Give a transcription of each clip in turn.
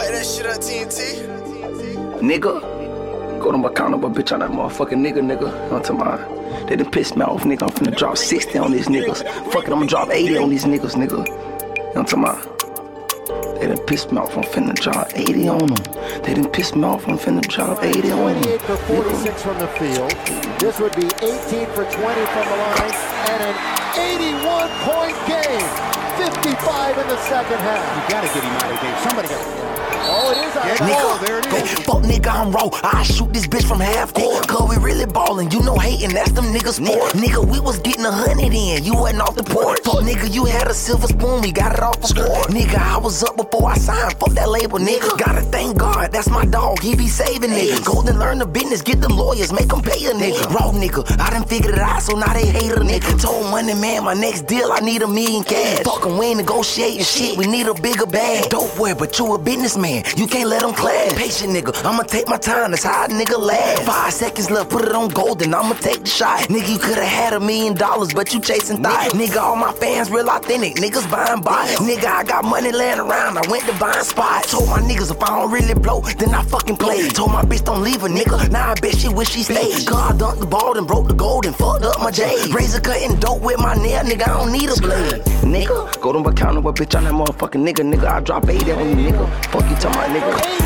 Play that shit on TNT. Nigga, go to my counter, but bitch, on that motherfucking nigga. On to my, they done pissed me off, nigga. I'm finna drop 60 on these niggas. Fuck it, I'ma drop 80 on these niggas, nigga. On to my, they done pissed me off, I'm finna drop 80 on them. They done pissed me off, I'm finna drop 80 on them. 28 for 46 from the field. This would be 18 for 20 from the line, and an 81-point game. 55 in the second half. You gotta get him out of the game. Somebody got. Oh, it is out. Nigga, there it is. Fuck nigga, I'm raw. I shoot this bitch from half court. Cause we really ballin', you know hatin', that's them niggas sport. Nigga, we was getting 100 in, you wasn't off the porch. Fuck nigga, you had a silver spoon, we got it off the score. Nigga, I was up before I signed, fuck that label, nigga. Gotta thank God, that's my dog, he be saving niggas. Golden learn the business, get the lawyers, make them pay a nigga. Raw nigga, I done figured it out, so now they hate a nigga. Told Money Man, my next deal, I need $1 million cash. Fuckin' we ain't negotiating shit, we need a bigger bag. Dope boy, but you a businessman, you can't let them clash. Patient nigga, I'ma take my time, that's how a nigga last. 5 seconds left, put it on Golden, I'ma take the shot. Nigga, you could've had $1 million, but you chasing thighs. Nigga, all my fans real authentic, niggas buying bots. Nigga, I got money laying around, I went to buying spots. Told my niggas if I don't really blow, then I fucking play. Told my bitch don't leave a nigga, now I bet she wish she stayed. God dunked the ball and broke the gold and fucked up my J. Razor cutting dope with my nail, nigga, I don't need a blade. Nigga, go to my counter, but bitch, on that motherfucking nigga. I drop 80 on you, nigga. Fuck you, tell my nigga.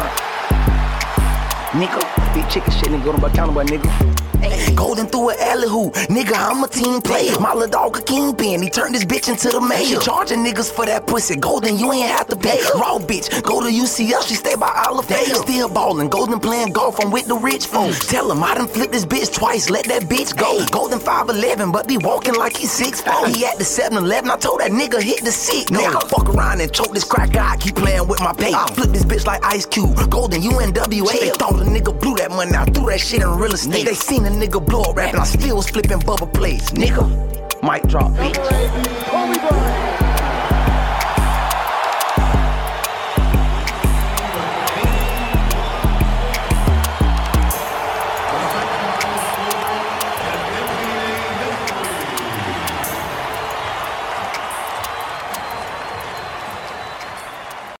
Nigga, big chicken shit, nigga, go to my counter, but nigga. Golden through an alley hoop, nigga, I'm a team player. My little dog a kingpin, he turned this bitch into the mayor. Charging niggas for that pussy, Golden, you ain't have to pay. Raw bitch, go to UCL, she stay by Olive Dale. Still ballin', Golden playing golf, I'm with the rich folks. Tell him I done flipped this bitch twice, let that bitch go. Golden 5'11", but be walking like he's 6'4". He at the 7-Eleven, I told that nigga hit the seat. Nigga, I fuck around and choke this crack guy, keep playing with my pay. I flip this bitch like Ice Cube, Golden, you NWA. They thought a nigga blew that money, I threw that shit in real estate. They seen a nigga blow up rapping, I still was flipping bubble plates. Nigga, mic drop, bitch. Kobe Bryant.